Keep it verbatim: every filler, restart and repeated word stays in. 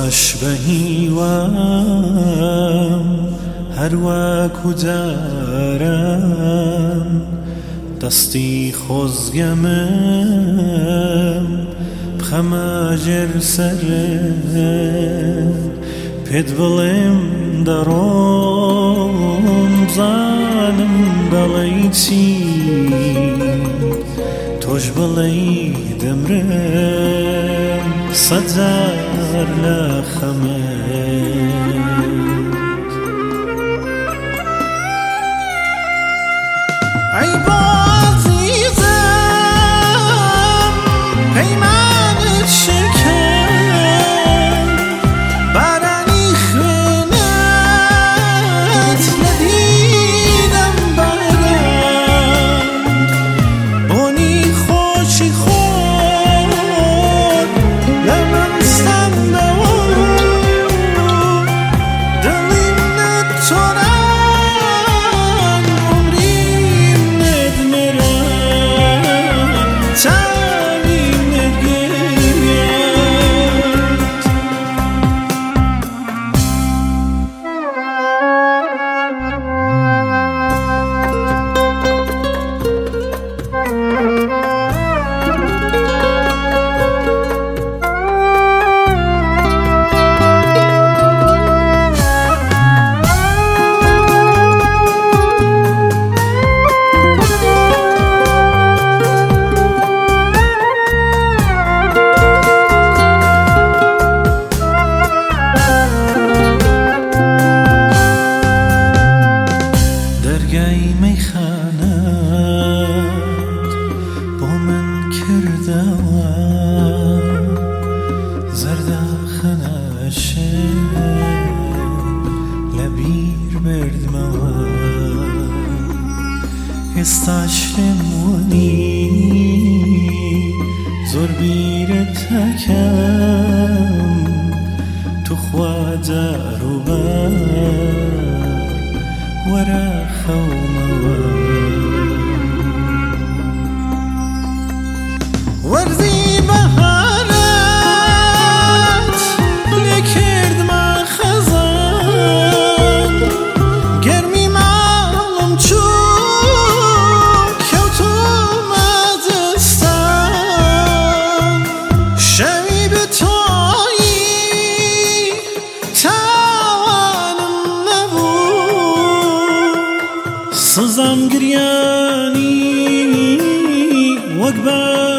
خوش بهیوام هر وەکو جاران دەستی خۆزگەمم بخەمە ژێر سەرت پێت بڵێم دەڕۆم بزانم دەڵێی چی تۆش بڵێی دەمرم سەد جار لە خەمت ئەی بۆ عەزیزم پەیمانت شکەم بارانی خوێنت لە دیدەم باران بۆنی خۆشی خۆت لە من ستەمەوە دڵیم نەتۆران عومریم نەدمێرە چاویم نەگەیەت دەرگای مەیخانەت بۆ من کردەوە زەردەخەنەشێن لە بیر بردمەوە ئێستاش لێم وەنی زۆر بیرت دەکەم توخوا جاروبەر وەرە خەومەوە وەرزی بەهارەت لێ کردمە خەزان گەرمی ماڵم چوو کەوتومە جستان شەوی بتۆیی تاوانم نەبوو سزام گریانی وەک بە